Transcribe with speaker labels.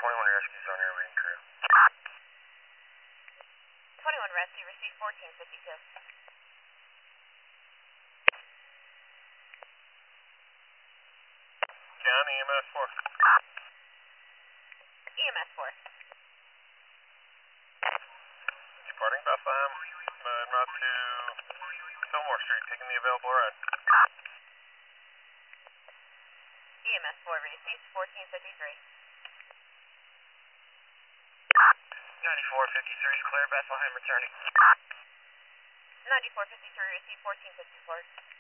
Speaker 1: 21 rescues on your wing crew.
Speaker 2: 21 rescue, receive 1452.
Speaker 1: John, EMS 4.
Speaker 2: EMS 4.
Speaker 1: Departing Bethlehem, en route to Fillmore Street, taking the available ride.
Speaker 2: EMS 4 received 1453.
Speaker 1: 9453 is clear, Bethlehem returning.
Speaker 2: 9453 received 1454.